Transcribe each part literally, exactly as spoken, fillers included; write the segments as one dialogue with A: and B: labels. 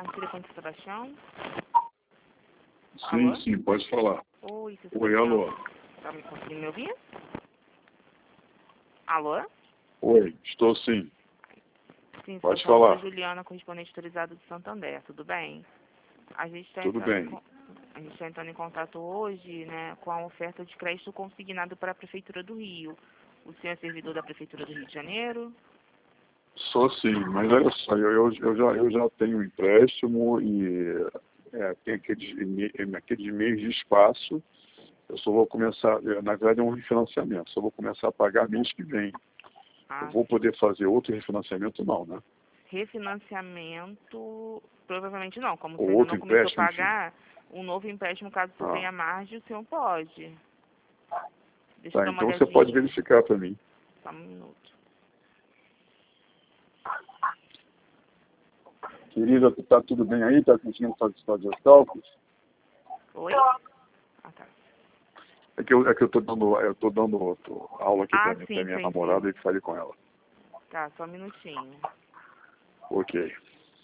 A: telefone de Sebastião?
B: Sim,
A: Alô?
B: sim, pode falar.
A: Oi, seu
B: Oi,
A: Sebastião.
B: alô.
A: Tá me conseguindo me ouvir? Alô?
B: Oi, estou sim.
A: Sim,
B: Pode
A: Sebastião, eu
B: falar.
A: sou Juliana, correspondente autorizado de Santander, tudo bem? A gente está
B: Tudo
A: entrando, em
B: bem.
A: con- a gente tá entrando em contato hoje, né, com a oferta de crédito consignado para a Prefeitura do Rio. O senhor é servidor da Prefeitura do Rio de Janeiro?
B: Sou sim, mas olha só, eu, eu, eu já, eu já tenho um empréstimo e é, tem aqueles, e- aqueles meios de espaço. Eu só vou começar, é, na verdade é um refinanciamento, só vou começar a pagar mês que vem. Eu
A: Ah,
B: vou poder fazer outro refinanciamento não, né?
A: refinanciamento, provavelmente não. Como
B: Ou
A: você ainda
B: outro
A: não começou a
B: empréstimo, enfim.
A: pagar, um novo empréstimo, caso você
B: Ah,
A: tenha margem, o senhor pode. Deixa eu
B: tá,
A: dar uma
B: então você pode
A: olhadinha.
B: verificar para mim.
A: Só um minuto.
B: Querida, está tudo bem aí? Está conseguindo fazer, fazer os cálculos?
A: Oi? Ah, tá.
B: É que eu é que eu tô dando, eu tô dando tô, aula aqui
A: Ah,
B: para
A: sim,
B: minha
A: entendi.
B: namorada e falei com ela.
A: Tá, só um minutinho.
B: Ok.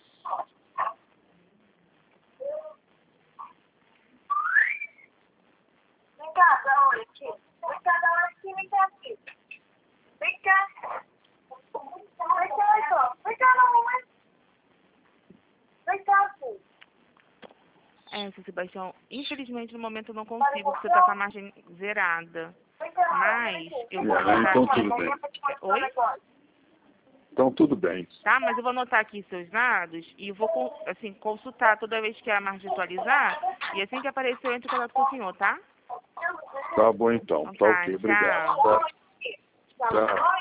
C: Vem cá, da hora aqui. Vem cá, da hora aqui, vem cá aqui. Vem cá. Vem cá, só. Vem cá, mamãe. Vem cá, aqui.
A: É, seu Sebastião, infelizmente no momento eu não consigo, porque você tá com a margem zerada.
C: Vem cá,
A: Mas eu vou
B: É, né?
A: anotar
B: Então
A: aqui.
B: tudo bem.
A: Oi?
B: Então tudo bem.
A: Tá, mas eu vou anotar aqui seus dados e eu vou con- assim, consultar toda vez que a margem atualizar. E assim que aparecer eu entro em contato com o senhor, tá?
B: Tá bom então.
A: Então
B: Tá
A: tá,
B: ok. Obrigado.
A: tchau.
B: Tá. Tchau.